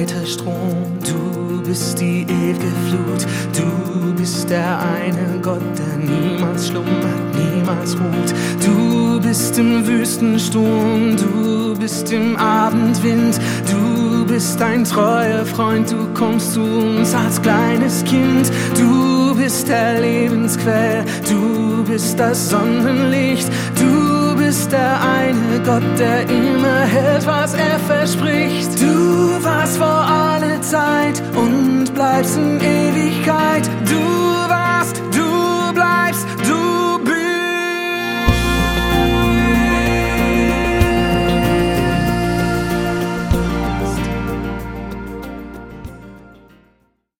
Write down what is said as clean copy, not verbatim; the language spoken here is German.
weiter Strom, du bist die ewige Flut, du bist der eine Gott, der niemals schlummert, niemals ruht. Du bist im Wüstensturm, du bist im Abendwind, du bist ein treuer Freund, du kommst zu uns als kleines Kind. Du bist der Lebensquell, du bist das Sonnenlicht, du bist der eine Gott, der immer hält, was er verspricht. Du warst vor aller Zeit und bleibst in